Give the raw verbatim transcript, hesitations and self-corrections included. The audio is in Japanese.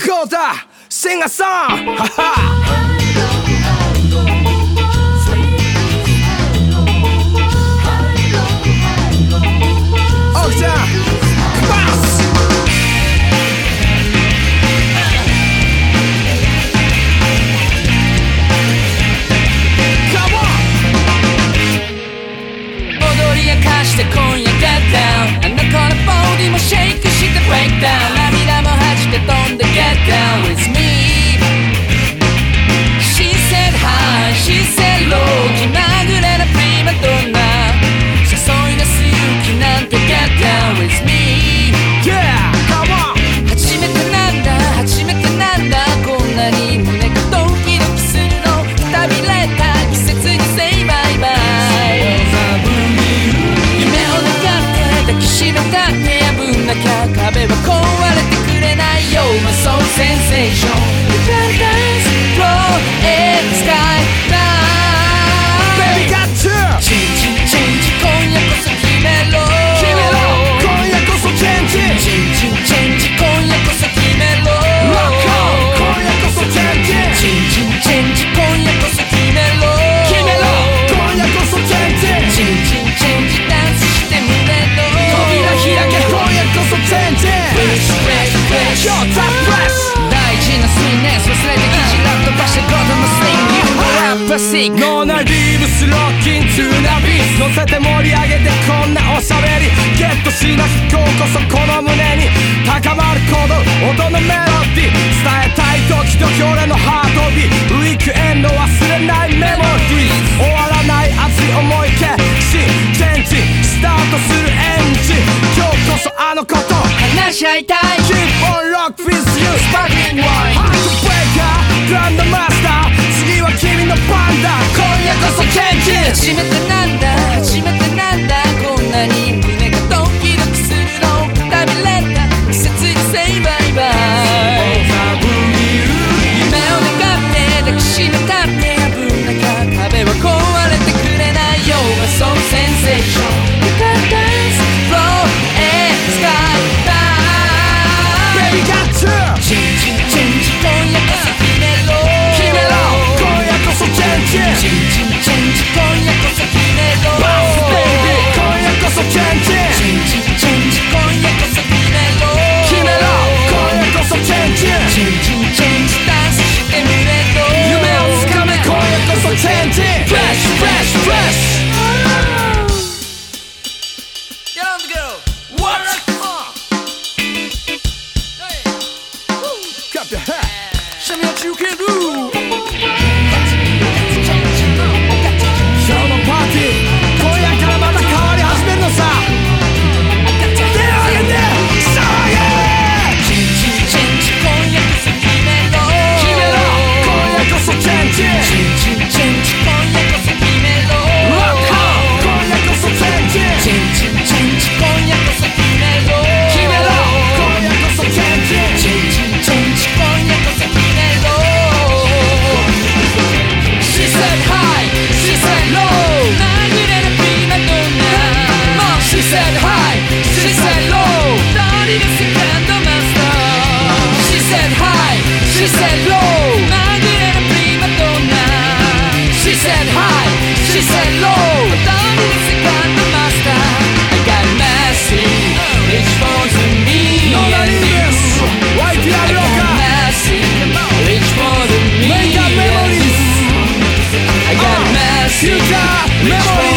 Dakota, sing a song. Ha ha. して今夜 Get down あの子のボディもシェイクして Break down 涙も弾け飛んで Get down with me She said hi, she said low 気まぐれなプリマドンナ誘い出す勇気なんて Get down with me Yeah, come on 初めてなんだ、初めてなんだこんなに胸がドキドキするのくたびれた季節に Say bye bye抱きしめたって破んなきゃ壁は壊れてくれないよ My soul sensation Paradise flow in the sky now Baby got you チンチンチェンジ今夜こそ決めろ決めろ今夜こそチェンジチンチンチェンジ今夜こそ決めろ Rock on 今夜こそチェンジチンチンチェンジ今夜こそ決めろ決めろ今夜こそチェンジチンチンチェンジダンスして胸の開け今夜こそチェンジ Fresh, fresh, fresh Short time fresh 大事なスイーネス忘れてキジラッと飛ばしてゴードのスイング You know I'm plastic 脳内ビームスロッキントゥーナビー乗せて盛り上げてこんなおしゃべりゲットしなき今日こそこの胸に高まる鼓動音のメロディー伝えたい時々俺のハートビーウィークエンド忘れないメモリー終わらない熱い思い消しチェンジスタートするエンジン今日こそあのこと話し合いたい Keep on rock with you Sparkling wine Heartbreaker グランドマスター次は君の番だ今夜こそチェンジ初めてなんだ初めてなんだこんなに胸がドキドキするのくたびれた季節に Say bye bye 夢を願って抱きしめたって破んなきゃ壁は壊れてくれないよ My soul sensation Paradise flow in the sky Baby got you チンチンチェンジ今夜こそ決めろ決めろ今夜こそチェンジチンチンチェンジ今夜こそ決めろ Baby 今夜こそチェンジチンチンチェンジ今夜こそ決めろ決めろ今夜こそチェンジチンチンチェンジダンスして胸の夢をつかめ今夜こそチェンジ Fresh fresh fresh Get on the go What? Clap your hands Show me what you can do 今日のパーティー今夜からまた変わり始めるのさ手を挙げて騒げチンチンチェンジ今夜こそ決めろ決めろ今夜こそチェンジチンチンチェンジ今夜こそ決めろ Rock on 今夜こそチェンジチンチンチェンジ今夜こそ決めろ決めろ今夜こそチェンジチンチンチェンジ今夜こそ決めろ She said hi, she said low 殴れるプリマドンナ She said hi, she said low 誰がセカンドマスター She said hi, she said low 殴れるプリマドンナ She said hi, she said low 誰がセカンドマスター I got messy, it's for the me and you ワイティアルロッカー Messy, it's for the me Make up and memories you I got messy, Future it's for